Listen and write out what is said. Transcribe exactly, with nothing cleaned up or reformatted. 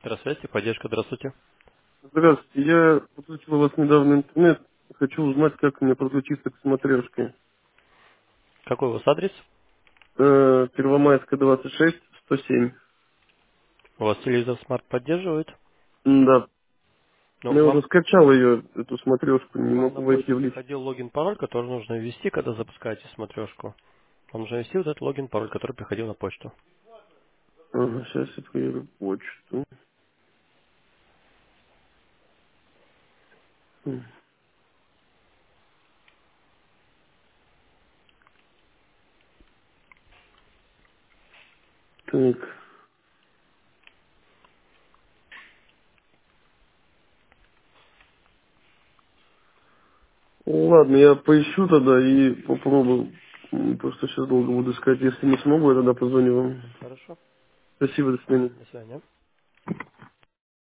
Здравствуйте, поддержка, здравствуйте. Здравствуйте, я подключил у вас недавно интернет. Хочу узнать, как мне подключиться к смотрешке. Какой у вас адрес? Э, Первомайская, двадцать шесть, сто семь. У вас телевизор смарт поддерживает? Да. Ну, Я уже вам, скачал ее, эту смотрешку, не вам на могу войти почту в личность. приходил логин-пароль, который нужно ввести, когда запускаете смотрешку. Вам нужно ввести вот этот логин-пароль, который приходил на почту. Ага, сейчас я проверю почту. М, Так. Ладно, я поищу тогда и попробую. М, Просто сейчас долго буду искать. Если не смогу, я тогда позвоню вам. Хорошо. Спасибо, до свидания. До свидания.